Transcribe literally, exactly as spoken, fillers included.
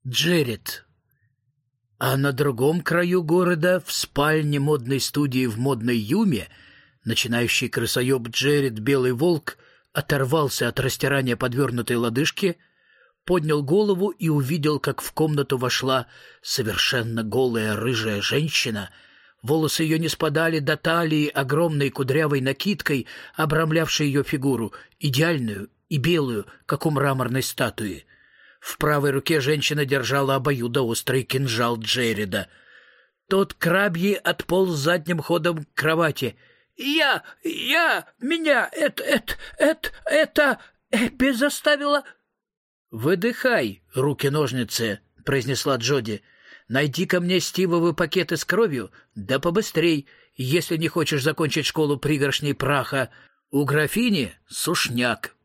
Джеред. А на другом краю города, в спальне модной студии в модной Юме, начинающий крысоеб Джеред Белый Волк оторвался от растирания подвернутой лодыжки, поднял голову и увидел, как в комнату вошла совершенно голая рыжая женщина. Волосы ее не спадали до талии огромной кудрявой накидкой, обрамлявшей ее фигуру, идеальную и белую, как у мраморной статуи. В правой руке женщина держала обоюдоострый кинжал Джереда. Тот крабьи отполз задним ходом к кровати. «Я, я, меня, это, это, это, это, Эппи заставила...» «Выдыхай, руки-ножницы», — произнесла Джоди. «Найди ко мне стивовые пакеты с кровью, да побыстрей, если не хочешь закончить школу пригоршней праха. У графини сушняк».